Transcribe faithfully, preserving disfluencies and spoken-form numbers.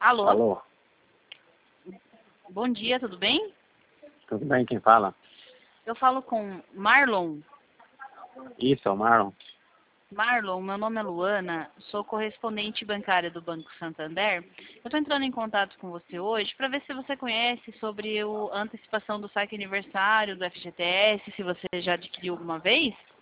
Alô? Alô, Bom dia, tudo bem? tudo bem? Quem fala? Eu falo com Marlon. Isso, é o Marlon. Marlon, meu nome é Luana, sou correspondente bancária do Banco Santander. Eu estou entrando em contato com você hoje para ver se você conhece sobre o, a antecipação do saque aniversário do F G T S, se você já adquiriu alguma vez.